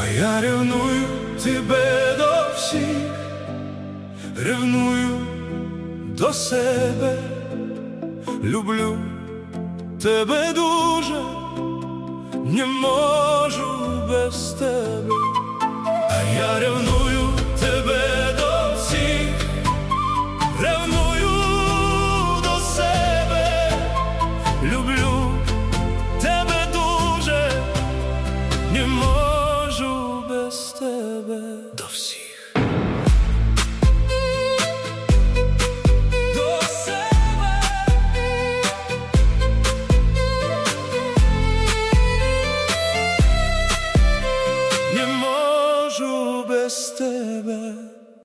я ревную тебе до всіх, ревную до себе, люблю тебе дуже, не можу без тебе. А я ревную